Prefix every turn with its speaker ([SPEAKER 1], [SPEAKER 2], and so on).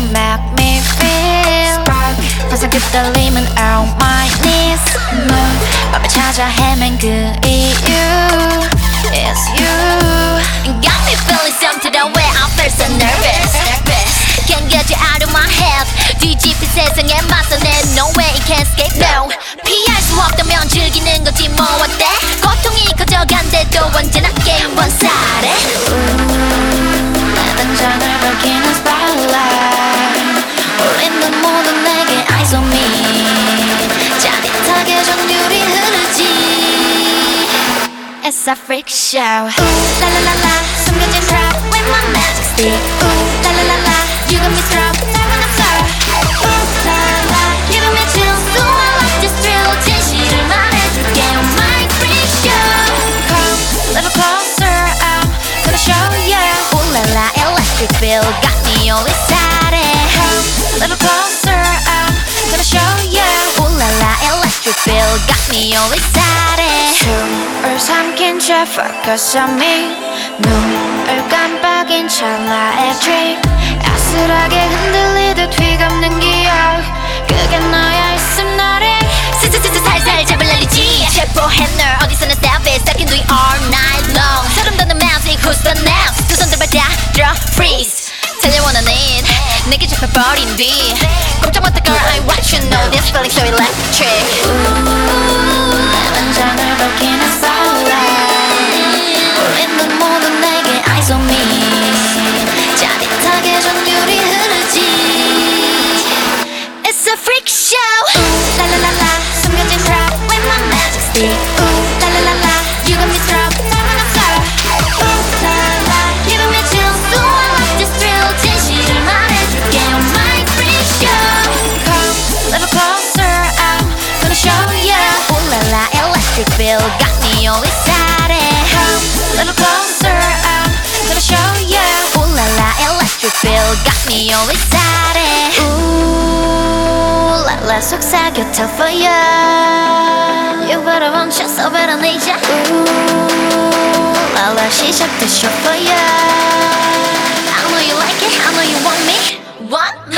[SPEAKER 1] make me feel spark 항상 끄달림은 on my knees 맘을 찾아 헤맨 그 이유 It's you Got me feeling something the way I feel so nervous Can't get you out of my head 뒤집힌 세상에 맞서내 No way it can't escape no 피할 수 없다면 즐기는 거지 뭐 어때 고통이 커져간대도 언제나 게임 원살에 내 등장을 밝히는 spotlight 우리는 모두 내게 eyes on me 짜릿하게 전율이 흐르지 It's a freak show Ooh, la la la la 숨겨진 trap with my magic stick Ooh, la la la la You got me struck 날 만났어 Ooh, la la la You got me chills So I like this thrill 진실을 말해줄게 Oh my freak show Come a little closer I'm gonna show you Ooh la la electric feel Got me all excited Come a little closer I'm gonna show you Ooh la la electric feel Got me all excited 숨을 삼킨 채 focus on me 눈을 깜빡인 찰나의 trick 아슬하게 흔들리듯 휘감는 기억 그게 너야 있음 나를 살살 잡을 날리지 체포해 널 어디서나 stop it I can do it all night long 소름 돋는 music who's the next 두 손들 받아들어 freeze 달려오는 it 내게 잡혀버린 뒤 꼼짝 못할 걸 I want you know this feeling so electric 내 장을 밝히는 spotlight 우리는 모두 내게 eyes on me 짜릿하게 전율이 흐르지 It's a freak show Ooh, la la la la 숨겨진 trap with my magic stick Ooh, la la la la You got me struck 날 만났어 Ooh, la la la You got me chills So I like this thrill 진실을 말해줄게 Oh my freak show Come a little closer I'm gonna show you Ooh la la electric feel Got me all excited Come a little closer I'm gonna show you Ooh la la electric feel Got me all excited Ooh la la 속삭여 tough for you You better want you so better need ya Ooh la la 시작됐어 for you I know you like it I know you want me What?